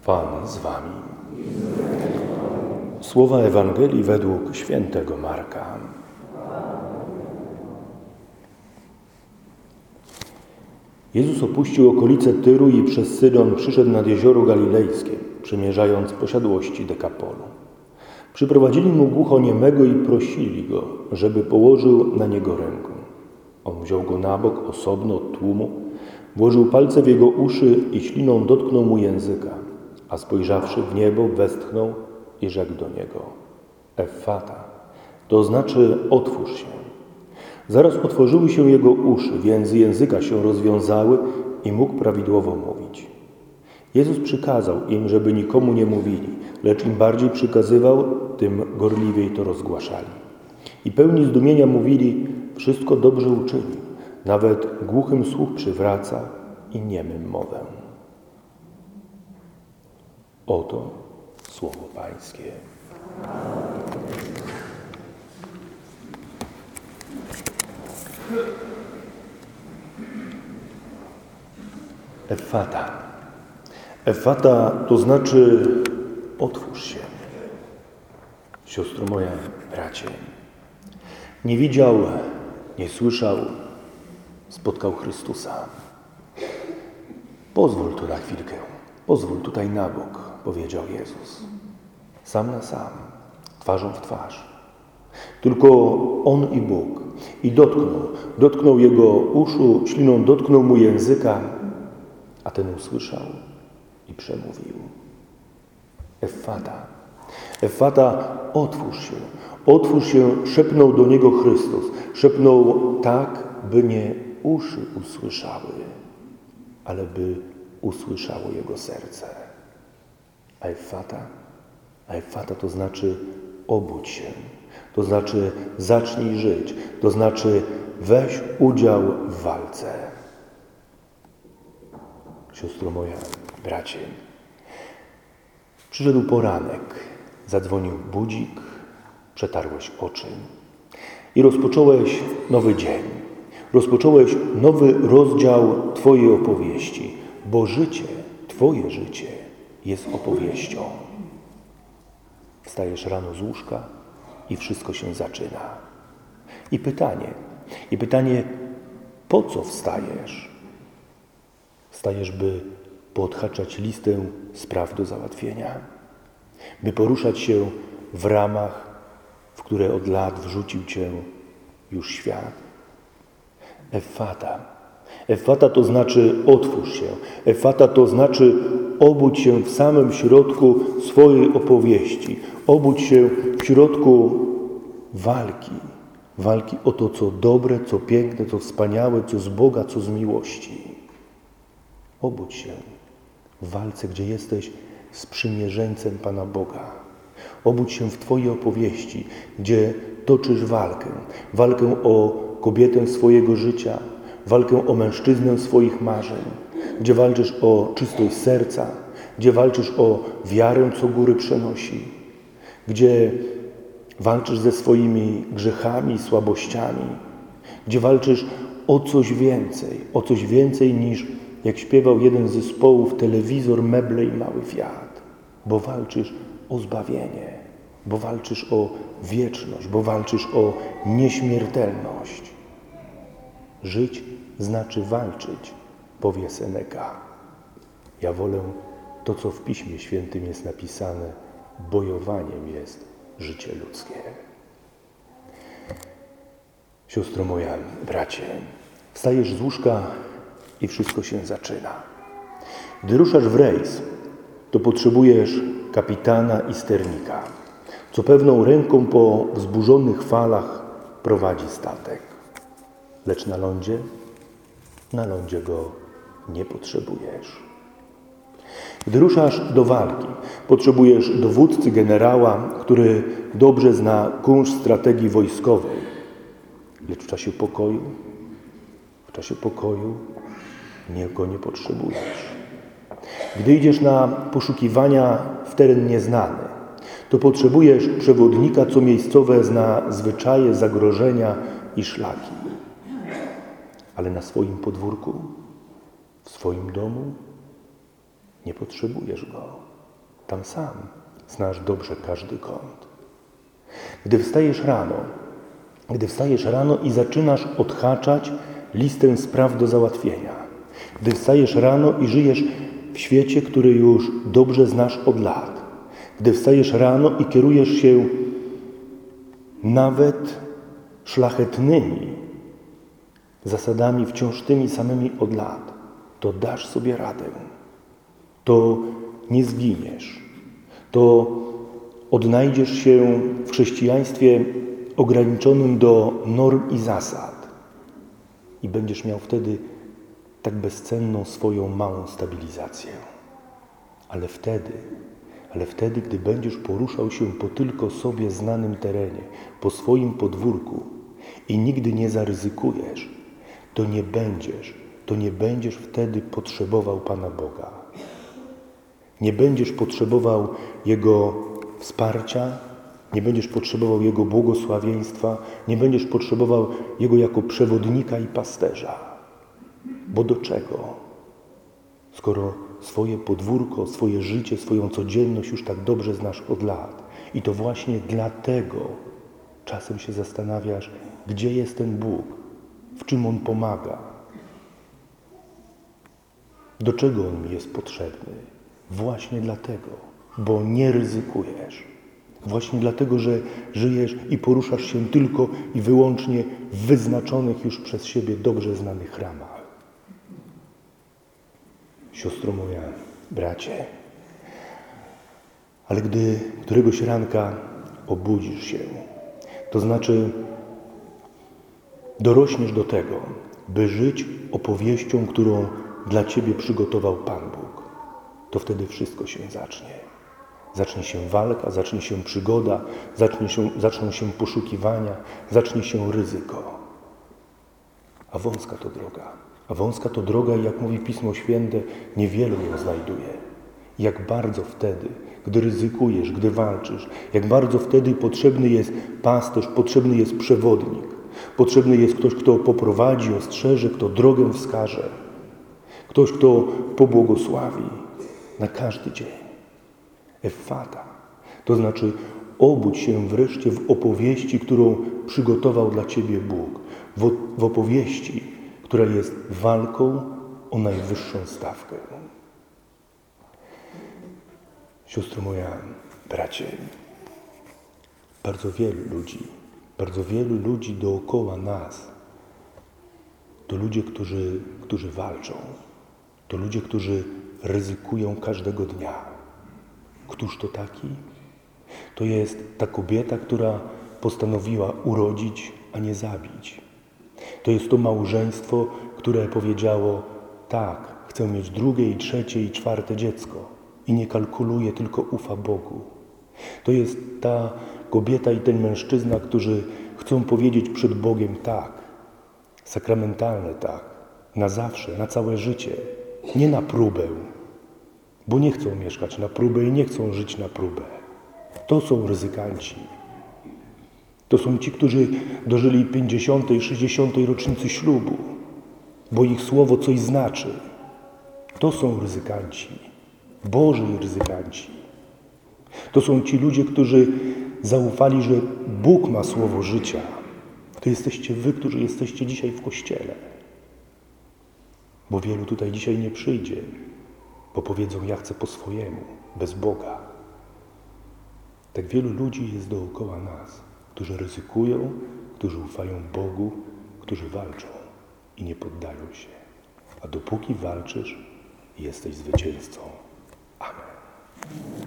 Pan z wami. Słowa Ewangelii według świętego Marka. Jezus opuścił okolice Tyru i przez Sydon przyszedł nad jezioro Galilejskie, przemierzając posiadłości Dekapolu. Przyprowadzili mu głuchoniemego i prosili go, żeby położył na niego rękę. On wziął go na bok, osobno od tłumu, włożył palce w jego uszy i śliną dotknął mu języka, a spojrzawszy w niebo, westchnął i rzekł do niego: Effata, to znaczy otwórz się. Zaraz otworzyły się jego uszy, więzy języka się rozwiązały i mógł prawidłowo mówić. Jezus przykazał im, żeby nikomu nie mówili, lecz im bardziej przykazywał, tym gorliwiej to rozgłaszali. I pełni zdumienia mówili: wszystko dobrze uczynił, nawet głuchym słuch przywraca i niemym mowę. Oto słowo Pańskie. Effata. Effata to znaczy otwórz się. Siostro moja, bracie, nie widział, nie słyszał, spotkał Chrystusa. Pozwól tu na chwilkę, pozwól tutaj na bok, powiedział Jezus. Sam na sam, twarzą w twarz. Tylko On i Bóg. I dotknął jego uszu, śliną dotknął mu języka, a ten usłyszał i przemówił. Effata. Effata, otwórz się, szepnął do niego Chrystus. Szepnął tak, by nie uszy usłyszały, ale by usłyszało jego serce. A Effata to znaczy obudź się, to znaczy zacznij żyć, to znaczy weź udział w walce. Siostro moja, bracie, przyszedł poranek, zadzwonił budzik, przetarłeś oczy i rozpocząłeś nowy dzień. Rozpocząłeś nowy rozdział Twojej opowieści, bo życie, Twoje życie jest opowieścią. Wstajesz rano z łóżka i wszystko się zaczyna. I pytanie, po co wstajesz? Wstajesz, by poodhaczać listę spraw do załatwienia, by poruszać się w ramach, w które od lat wrzucił Cię już świat. Effata to znaczy otwórz się. Effata to znaczy obudź się w samym środku swojej opowieści. Obudź się w środku walki o to, co dobre, co piękne, co wspaniałe, co z Boga, co z miłości. Obudź się w walce, gdzie jesteś sprzymierzeńcem Pana Boga. Obudź się w Twojej opowieści, gdzie toczysz walkę o kobietę swojego życia, walkę o mężczyznę swoich marzeń, gdzie walczysz o czystość serca, gdzie walczysz o wiarę, co góry przenosi, gdzie walczysz ze swoimi grzechami, słabościami, gdzie walczysz o coś więcej niż, jak śpiewał jeden z zespołów, telewizor, meble i mały Fiat, bo walczysz o zbawienie, bo walczysz o wieczność, bo walczysz o nieśmiertelność. Żyć znaczy walczyć, powie Seneca. Ja wolę to, co w Piśmie Świętym jest napisane: bojowaniem jest życie ludzkie. Siostro moja, bracie, wstajesz z łóżka i wszystko się zaczyna. Gdy ruszasz w rejs, to potrzebujesz kapitana i sternika, co pewną ręką po wzburzonych falach prowadzi statek. Lecz na lądzie go nie potrzebujesz. Gdy ruszasz do walki, potrzebujesz dowódcy, generała, który dobrze zna kunszt strategii wojskowej. Lecz w czasie pokoju go nie potrzebujesz. Gdy idziesz na poszukiwania w teren nieznany, to potrzebujesz przewodnika, co miejscowe zna zwyczaje, zagrożenia i szlaki. Ale na swoim podwórku, w swoim domu nie potrzebujesz go. Tam sam znasz dobrze każdy kąt. Gdy wstajesz rano i zaczynasz odhaczać listę spraw do załatwienia, gdy wstajesz rano i żyjesz w świecie, który już dobrze znasz od lat, gdy wstajesz rano i kierujesz się nawet szlachetnymi zasadami wciąż tymi samymi od lat, to dasz sobie radę, to nie zginiesz, to odnajdziesz się w chrześcijaństwie ograniczonym do norm i zasad i będziesz miał wtedy tak bezcenną swoją małą stabilizację. Ale wtedy, gdy będziesz poruszał się po tylko sobie znanym terenie, po swoim podwórku i nigdy nie zaryzykujesz, to nie będziesz wtedy potrzebował Pana Boga. Nie będziesz potrzebował Jego wsparcia, nie będziesz potrzebował Jego błogosławieństwa, nie będziesz potrzebował Jego jako przewodnika i pasterza. Bo do czego? Skoro swoje podwórko, swoje życie, swoją codzienność już tak dobrze znasz od lat. I to właśnie dlatego czasem się zastanawiasz, gdzie jest ten Bóg, w czym On pomaga, do czego On mi jest potrzebny. Właśnie dlatego, bo nie ryzykujesz. Właśnie dlatego, że żyjesz i poruszasz się tylko i wyłącznie w wyznaczonych już przez siebie dobrze znanych ramach. Siostro moja, bracie, ale gdy któregoś ranka obudzisz się, to znaczy dorośniesz do tego, by żyć opowieścią, którą dla Ciebie przygotował Pan Bóg, to wtedy wszystko się zacznie. Zacznie się walka, zacznie się przygoda, zaczną się poszukiwania, zacznie się ryzyko. A wąska to droga i jak mówi Pismo Święte, niewielu ją znajduje. Jak bardzo wtedy, gdy ryzykujesz, gdy walczysz, jak bardzo wtedy potrzebny jest pasterz, potrzebny jest przewodnik, potrzebny jest ktoś, kto poprowadzi, ostrzeże, kto drogę wskaże, ktoś, kto pobłogosławi na każdy dzień. Effata, to znaczy obudź się wreszcie w opowieści, którą przygotował dla Ciebie Bóg, w opowieści, która jest walką o najwyższą stawkę. Siostro moja, bracie, bardzo wielu ludzi dookoła nas to ludzie, którzy walczą, to ludzie, którzy ryzykują każdego dnia. Któż to taki? To jest ta kobieta, która postanowiła urodzić, a nie zabić. To jest to małżeństwo, które powiedziało: tak, chcę mieć drugie i trzecie i czwarte dziecko i nie kalkuluje, tylko ufa Bogu. To jest ta kobieta i ten mężczyzna, którzy chcą powiedzieć przed Bogiem tak, sakramentalne tak, na zawsze, na całe życie, nie na próbę, bo nie chcą mieszkać na próbę i nie chcą żyć na próbę. To są ryzykanci. To są ci, którzy dożyli 50., 60. rocznicy ślubu, bo ich słowo coś znaczy. To są ryzykanci, Boży ryzykanci. To są ci ludzie, którzy zaufali, że Bóg ma słowo życia. To jesteście wy, którzy jesteście dzisiaj w Kościele. Bo wielu tutaj dzisiaj nie przyjdzie, bo powiedzą: ja chcę po swojemu, bez Boga. Tak wielu ludzi jest dookoła nas, którzy ryzykują, którzy ufają Bogu, którzy walczą i nie poddają się. A dopóki walczysz, jesteś zwycięzcą. Amen.